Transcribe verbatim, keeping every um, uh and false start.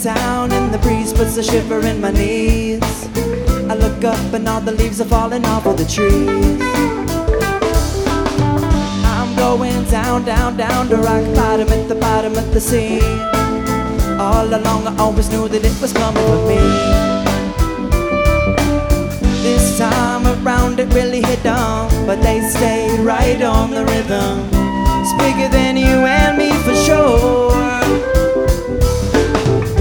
sound and the breeze puts a shiver in my knees. I look up and all the leaves are falling off of the trees. I'm going down, down, down to rock bottom at the bottom of the sea. All along I always knew that it was coming for me. This time around it really hit on, but they stayed right on the rhythm. It's bigger than you and me for sure.